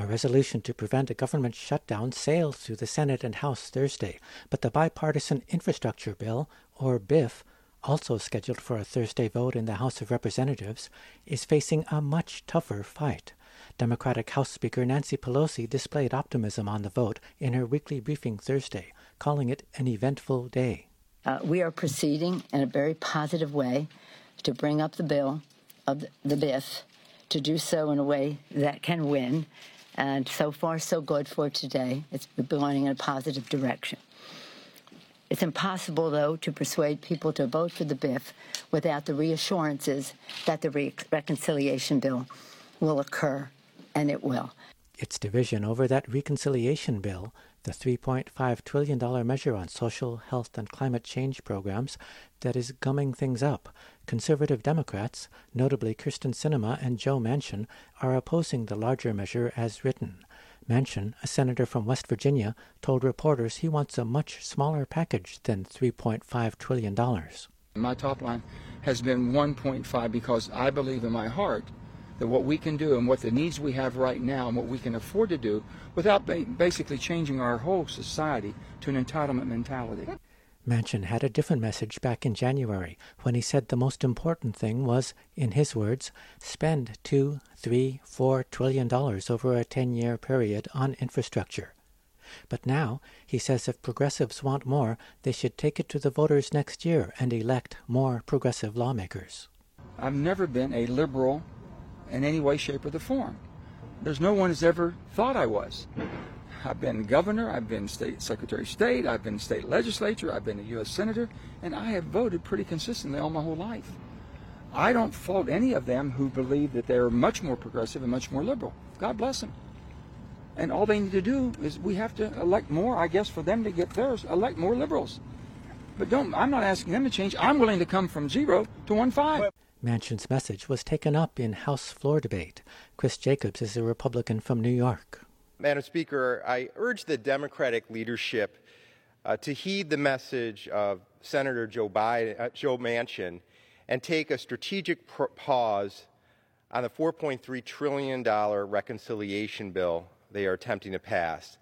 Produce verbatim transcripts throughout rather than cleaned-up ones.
A resolution to prevent a government shutdown sailed through the Senate and House Thursday, but the bipartisan infrastructure bill, or B I F, also scheduled for a Thursday vote in the House of Representatives, is facing a much tougher fight. Democratic House Speaker Nancy Pelosi displayed optimism on the vote in her weekly briefing Thursday, calling it an eventful day. Uh, we are proceeding in a very positive way to bring up the bill of the B I F, to do so in a way that can win. And so far, so good for today. It's going in a positive direction. It's impossible, though, to persuade people to vote for the B I F without the reassurances that the re- reconciliation bill will occur, and it will. It's division over that reconciliation bill, the three point five trillion dollars measure on social, health, and climate change programs, that is gumming things up. Conservative Democrats, notably Kyrsten Sinema and Joe Manchin, are opposing the larger measure as written. Manchin, a senator from West Virginia, told reporters he wants a much smaller package than three point five trillion dollars. My top line has been one point five because I believe in my heart that what we can do and what the needs we have right now and what we can afford to do without ba- basically changing our whole society to an entitlement mentality. Manchin had a different message back in January when he said the most important thing was, in his words, spend two, three, four trillion dollars over a ten-year period on infrastructure. But now he says if progressives want more, they should take it to the voters next year and elect more progressive lawmakers. I've never been a liberal in any way, shape, or the form. There's no one who's ever thought I was. I've been governor, I've been state secretary of state, I've been state legislature, I've been a U S senator, and I have voted pretty consistently all my whole life. I don't fault any of them who believe that they're much more progressive and much more liberal. God bless them. And all they need to do is we have to elect more, I guess, for them to get theirs, elect more liberals. But don't, I'm not asking them to change. I'm willing to come from zero to one five. Manchin's message was taken up in House floor debate. Chris Jacobs is a Republican from New York. Madam Speaker, I urge the Democratic leadership uh, to heed the message of Senator Joe Biden, uh, Joe Manchin, and take a strategic pr- pause on the four point three trillion dollars reconciliation bill they are attempting to pass.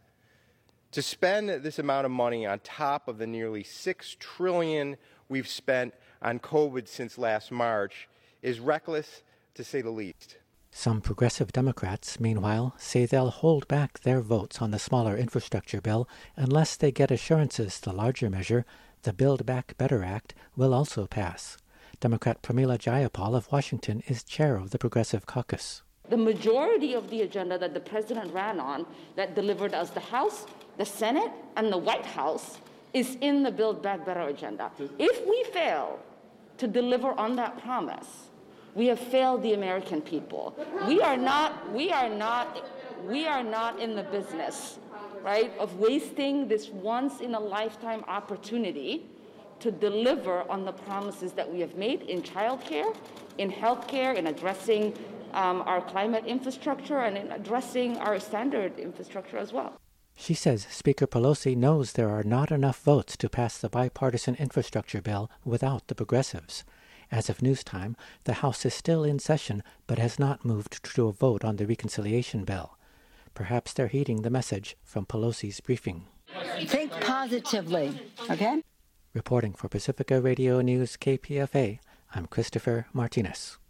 To spend this amount of money on top of the nearly six trillion dollars we've spent on COVID since last March is reckless, to say the least. Some progressive Democrats, meanwhile, say they'll hold back their votes on the smaller infrastructure bill unless they get assurances the larger measure, the Build Back Better Act, will also pass. Democrat Pramila Jayapal of Washington is chair of the Progressive Caucus. The majority of the agenda that the president ran on that delivered us the House, the Senate, and the White House is in the Build Back Better agenda. If we fail to deliver on that promise, we have failed the American people. We are not, we are not, we are not in the business, right, of wasting this once-in-a-lifetime opportunity to deliver on the promises that we have made in childcare, in healthcare, in addressing um, our climate infrastructure, and in addressing our standard infrastructure as well. She says Speaker Pelosi knows there are not enough votes to pass the bipartisan infrastructure bill without the progressives. As of news time, the House is still in session but has not moved to a vote on the reconciliation bill. Perhaps they're heeding the message from Pelosi's briefing. Think positively, okay? Reporting for Pacifica Radio News K P F A, I'm Christopher Martinez.